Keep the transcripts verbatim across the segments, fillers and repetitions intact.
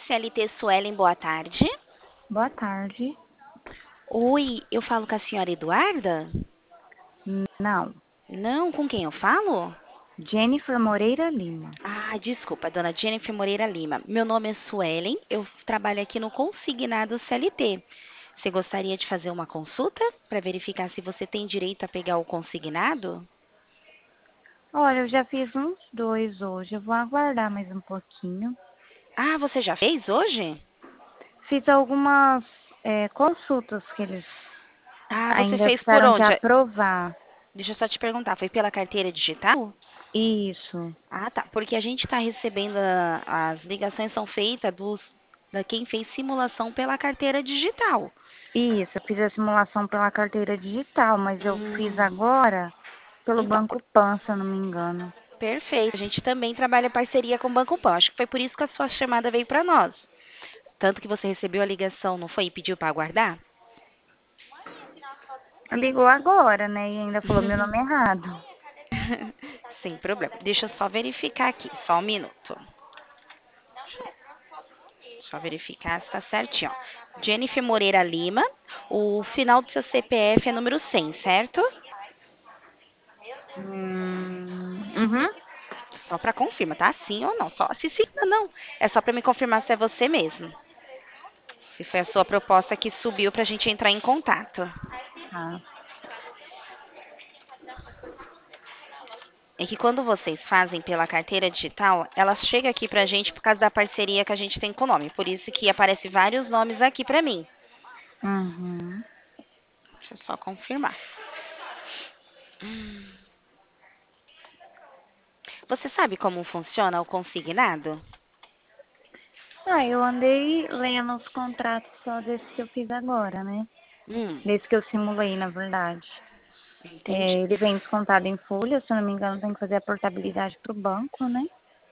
C L T Suelen, boa tarde. Boa tarde. Oi, eu falo com a senhora Eduarda? Não, Não, com quem eu falo? Jennifer Moreira Lima. Ah, desculpa, dona Jennifer Moreira Lima. Meu nome é Suelen, eu trabalho aqui no Consignado C L T. Você gostaria de fazer uma consulta para verificar se você tem direito a pegar o consignado? Olha, eu já fiz uns dois hoje. Eu vou aguardar mais um pouquinho. Ah, você já fez hoje? Fiz algumas é, consultas que eles Ah, você ainda fez por ficaram de onde? aprovar. Deixa eu só te perguntar, foi pela carteira digital? Isso, Ah, tá. Porque a gente está recebendo a- as ligações são feitas dos da quem fez simulação pela carteira digital. isso. Eu fiz a simulação pela carteira digital, mas eu fiz Hum, agora pelo então, Banco Pan, se eu não me engano. perfeito. A gente também trabalha em parceria com o Banco Pan. Acho que foi por isso que a sua chamada veio para nós. Tanto que você recebeu a ligação, não foi? E pediu para aguardar? Ligou agora, né? E ainda falou meu nome errado. Sem problema. Deixa eu só verificar aqui, só um minuto. Só verificar se está certinho. Ó. Jennifer Moreira Lima. O final do seu C P F é número cem, certo? Hum, uhum. Só para confirmar, tá? Sim ou não? Só se sim ou não. É só para me confirmar se é você mesmo. Se foi a sua proposta que subiu para a gente entrar em contato. Tá. É que quando vocês fazem pela carteira digital, ela chega aqui pra gente por causa da parceria que a gente tem com o nome. Por isso que aparece vários nomes aqui pra mim. Uhum. Deixa eu só confirmar. Hum. Você sabe como funciona o consignado? Ah, eu andei lendo os contratos só desse que eu fiz agora, né? Hum, Desse que eu simulei, na verdade. entendi. É, ele vem descontado em folha, se eu não me engano, tem que fazer a portabilidade para o banco, né?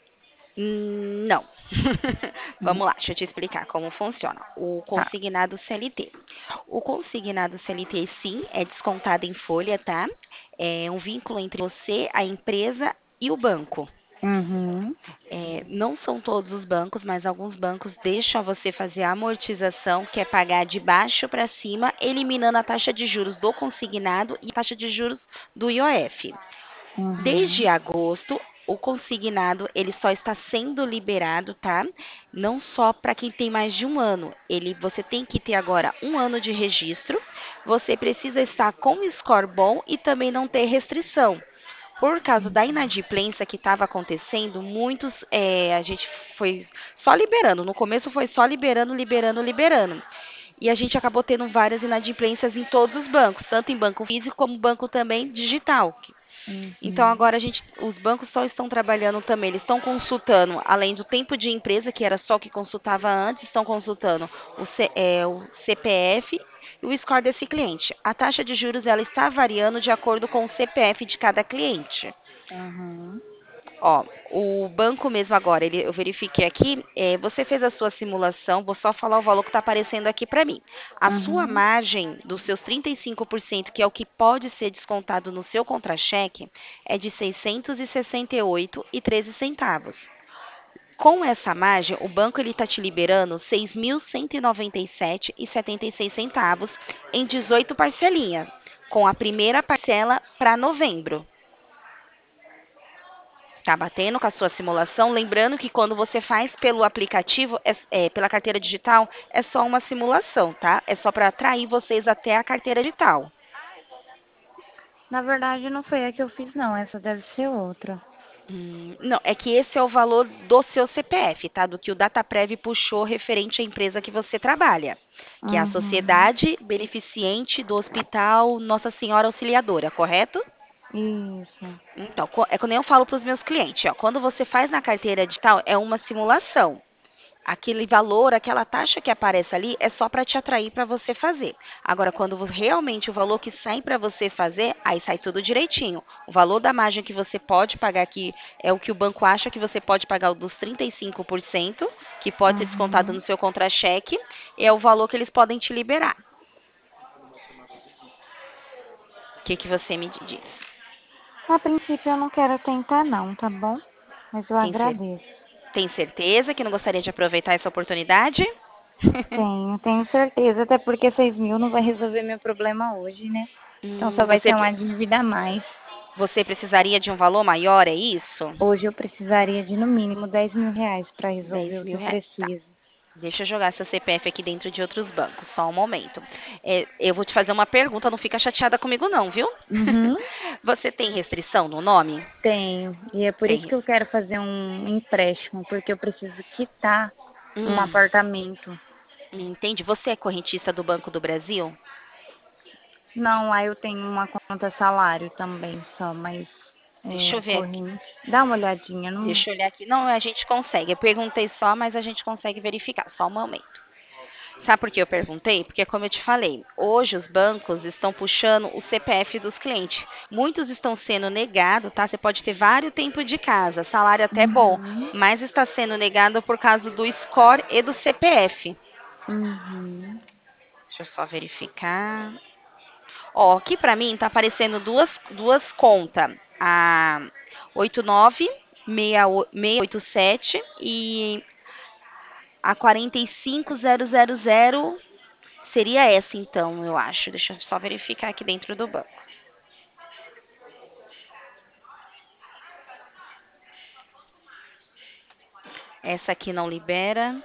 Hum, Não. Hum, Vamos lá, deixa eu te explicar como funciona. O tá. consignado C L T. O consignado C L T, sim, é descontado em folha, tá? É um vínculo entre você, a empresa e o banco. Uhum. É, não são todos os bancos, mas alguns bancos deixam você fazer a amortização, que é pagar de baixo para cima, eliminando a taxa de juros do consignado e a taxa de juros do I O F. Desde Uhum. agosto, o consignado ele só está sendo liberado, tá? Não só para quem tem mais de um ano. Ele, você tem que ter agora um ano de registro. Você precisa estar com score bom e também não ter restrição. Por causa da inadimplência que estava acontecendo, muitos eh, a gente foi só liberando. No começo foi só liberando, liberando, liberando. E a gente acabou tendo várias inadimplências em todos os bancos, tanto em banco físico como banco também digital. Então Uhum. agora a gente, os bancos só estão trabalhando também, eles estão consultando, além do tempo de empresa, que era só o que consultava antes, estão consultando o, C, é, o C P F e o score desse cliente. A taxa de juros ela está variando de acordo com o C P F de cada cliente. Uhum. Ó, o banco mesmo agora, ele, eu verifiquei aqui, é, você fez a sua simulação, vou só falar o valor que está aparecendo aqui para mim. A sua Uhum. margem dos seus trinta e cinco por cento, que é o que pode ser descontado no seu contra-cheque, é de seiscentos e sessenta e oito reais e treze centavos. Com essa margem, o banco ele está te liberando seis mil cento e noventa e sete reais e setenta e seis centavos em dezoito parcelinhas, com a primeira parcela para novembro. Tá batendo com a sua simulação. Lembrando que quando você faz pelo aplicativo, é, é, pela carteira digital, é só uma simulação, tá? É só para atrair vocês até a carteira digital. Na verdade, não foi a que eu fiz, não. Essa deve ser outra. Hum, não, é que esse é o valor do seu C P F, tá? Do que o Dataprev puxou referente à empresa que você trabalha, que é a Uhum. Sociedade Beneficente do Hospital Nossa Senhora Auxiliadora, correto? Isso. Então, co- é quando eu falo para os meus clientes, ó, quando você faz na carteira digital, é uma simulação. Aquele valor, aquela taxa que aparece ali é só para te atrair para você fazer. Agora, quando vo- realmente o valor que sai para você fazer, aí sai tudo direitinho. O valor da margem que você pode pagar aqui é o que o banco acha que você pode pagar o dos trinta e cinco por cento, que pode ser descontado no Uhum. seu contra-cheque, e é o valor que eles podem te liberar. O que, que você me diz? A princípio, eu não quero tentar, não, tá bom? Mas eu Tem cer- agradeço. Tem certeza que não gostaria de aproveitar essa oportunidade? Tenho, tenho certeza, até porque seis mil não vai resolver meu problema hoje, né? Então só Hum, vai você, ser uma dívida a mais. você precisaria de um valor maior, é isso? Hoje eu precisaria de no mínimo dez mil reais para resolver Dez o que mil eu reais. Tá. preciso. Deixa eu jogar seu C P F aqui dentro de outros bancos, só um momento. É, eu vou te fazer uma pergunta, não fica chateada comigo não, viu? Uhum. Você tem restrição no nome? Tenho. E é por isso Tem. que eu quero fazer um empréstimo, porque eu preciso quitar um Hum, apartamento. entende? Você é correntista do Banco do Brasil? Não, aí eu tenho uma conta salário também só, mas Deixa é, eu ver aqui. corrente. Dá uma olhadinha, não? Deixa eu olhar aqui. Não, a gente consegue. Eu perguntei só, mas a gente consegue verificar. Só um momento. Sabe por que eu perguntei? Porque, como eu te falei, hoje os bancos estão puxando o C P F dos clientes. Muitos estão sendo negados, tá? Você pode ter vários tempos de casa, salário até bom, Uhum. mas está sendo negado por causa do score e do C P F. Uhum. Deixa eu só verificar. Ó, aqui pra mim tá aparecendo duas, duas contas. A oito nove seis oito sete e a quarenta e cinco zero zero zero seria essa então, eu acho. Deixa eu só verificar aqui dentro do banco. Essa aqui não libera.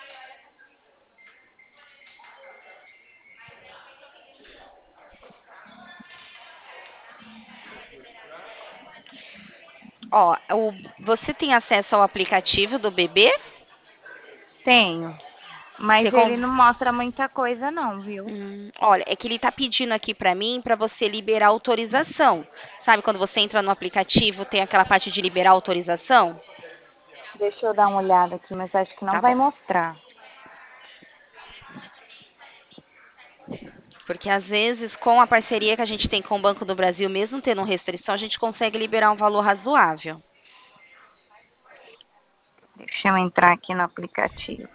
Ó, o- você tem acesso ao aplicativo do bebê? Tenho. Você Mas con- ele não mostra muita coisa não, viu? Hum, olha, é que ele tá pedindo aqui pra mim pra você liberar autorização. Sabe quando você entra no aplicativo, tem aquela parte de liberar autorização? Deixa eu dar uma olhada aqui, mas acho que não Tá vai bom. mostrar. Porque às vezes, com a parceria que a gente tem com o Banco do Brasil, mesmo tendo restrição, a gente consegue liberar um valor razoável. Deixa eu entrar aqui no aplicativo.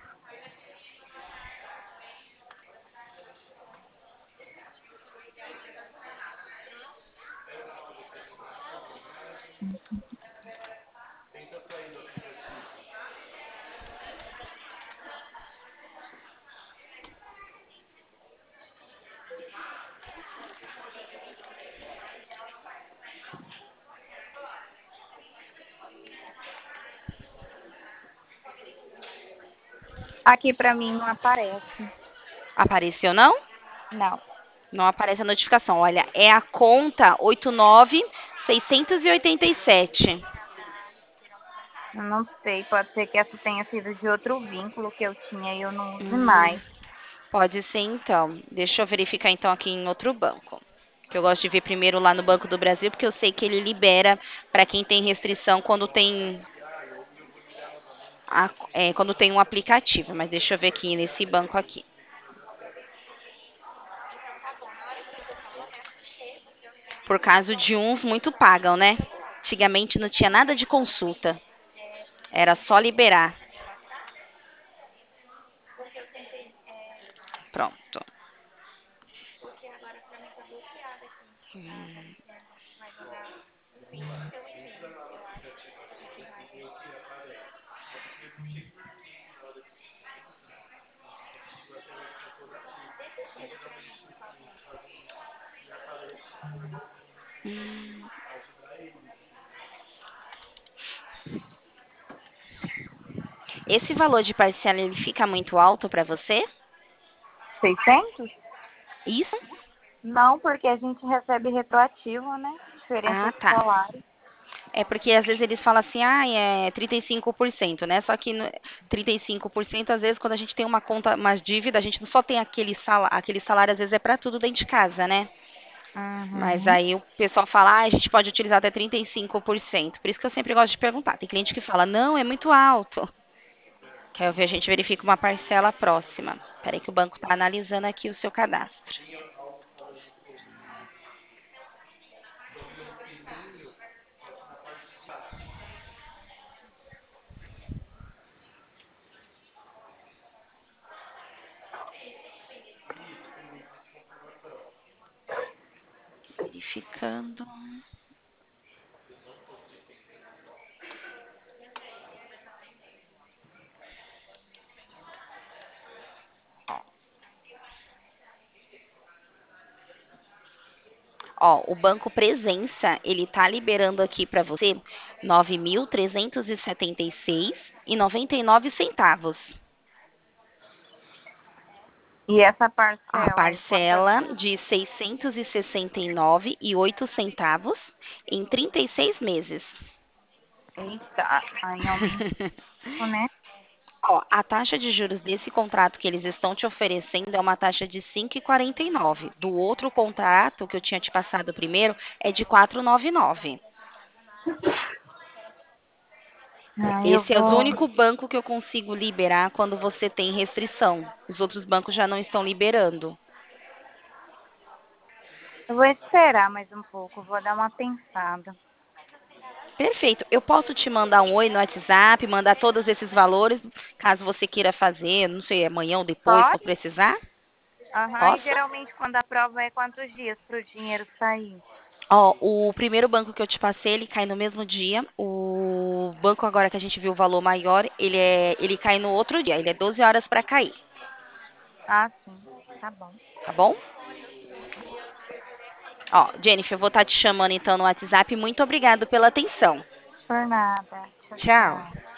Aqui pra mim não aparece. Apareceu não? Não. Não aparece a notificação. Olha, é a conta oito nove seis oito sete. Eu não sei, pode ser que essa tenha sido de outro vínculo que eu tinha e eu não use Hum, mais. pode ser então. Deixa eu verificar então aqui em outro banco. Que eu gosto de ver primeiro lá no Banco do Brasil, porque eu sei que ele libera para quem tem restrição quando tem a- é, quando tem um aplicativo. Mas deixa eu ver aqui nesse banco aqui. Por causa de uns muito pagam, né? Antigamente não tinha nada de consulta. Era só liberar. Pronto. Hum, Esse valor de parcela ele fica muito alto para você? seiscentos? Isso? Não, porque a gente recebe retroativo, né? Diferença Ah, de tá. salário. É porque às vezes eles falam assim, ah, é trinta e cinco por cento, né? Só que no- trinta e cinco por cento, às vezes, quando a gente tem uma conta, uma dívida, a gente não só tem aquele salário, aquele salário, às vezes é para tudo dentro de casa, né? Mas Uhum. aí o pessoal fala, ah, a gente pode utilizar até trinta e cinco por cento. Por isso que eu sempre gosto de perguntar. Tem cliente que fala, não, é muito alto. Que aí a gente verifica uma parcela próxima. Peraí que o banco está analisando aqui o seu cadastro. Verificando. Ó, o Banco Presença, ele tá liberando aqui para você nove mil trezentos e setenta e seis e noventa e nove centavos. E essa A parcela aí, quantas? parcela de seiscentos e sessenta e nove e oito centavos em trinta e seis meses. Eita, aí aumentou, né? Ó, a taxa de juros desse contrato que eles estão te oferecendo é uma taxa de cinco vírgula quarenta e nove. Do outro contrato que eu tinha te passado primeiro é de quatro vírgula noventa e nove. Aí eu Esse é o vou, único banco que eu consigo liberar quando você tem restrição. Os outros bancos já não estão liberando. eu vou esperar mais um pouco, vou dar uma pensada. Perfeito. Eu posso te mandar um oi no WhatsApp, mandar todos esses valores, caso você queira fazer, não sei, amanhã ou depois, se for Pode? precisar? Aham, e Posso? geralmente quando a prova é quantos dias para o dinheiro sair? Ó, o primeiro banco que eu te passei, ele cai no mesmo dia. O banco agora que a gente viu o valor maior, ele é, ele cai no outro dia. Ele é doze horas para cair, Ah, sim, tá bom. tá bom? Ó, Jennifer, eu vou estar te chamando então no WhatsApp. Muito obrigado pela atenção. Por nada. Tchau, Tchau. tchau.